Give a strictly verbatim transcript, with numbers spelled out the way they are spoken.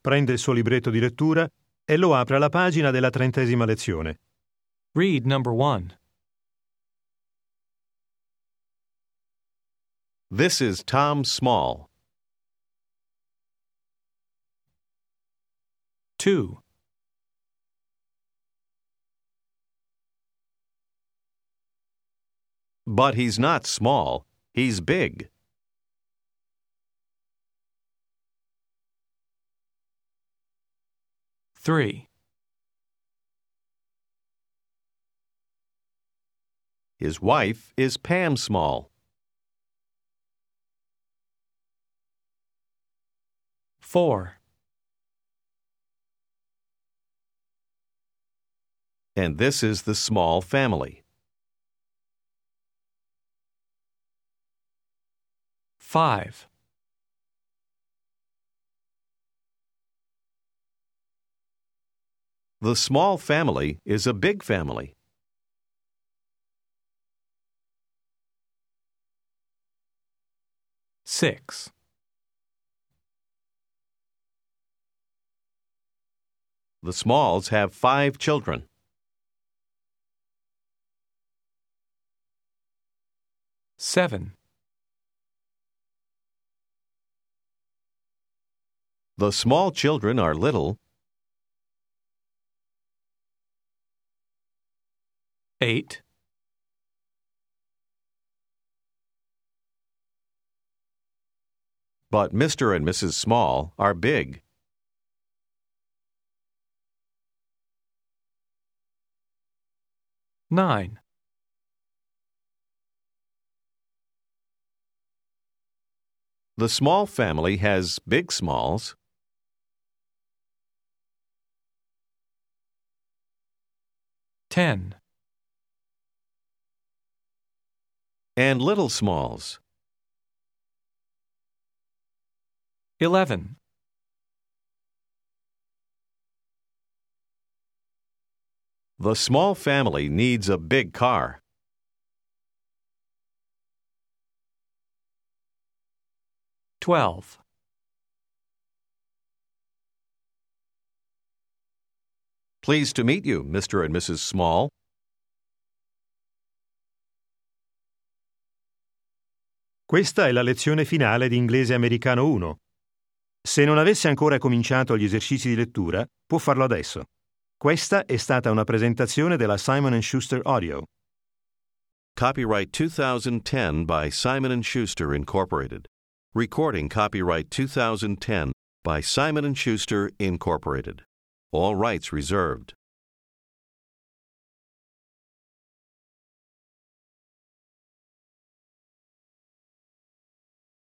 prende il suo libretto di lettura e lo apre alla pagina della trentesima lezione. Read number one. This is Tom Small. Two. But he's not small, he's big. Three. His wife is Pam Small. Four. And this is the Small family. Five. The Small family is a big family. Six. The Smalls have five children. Seven. The small children are little. Eight. But Mister and Missus Small are big. Nine. The Small family has big Smalls. Ten. And little Smalls. Eleven. The Small family needs a big car. Twelve. Pleased to meet you, Mister and Missus Small. Questa è la lezione finale di Inglese Americano uno. Se non avesse ancora cominciato gli esercizi di lettura, può farlo adesso. Questa è stata una presentazione della Simon and Schuster Audio. Copyright twenty ten by Simon and Schuster, Incorporated. Recording copyright twenty ten by Simon and Schuster, Incorporated. All rights reserved.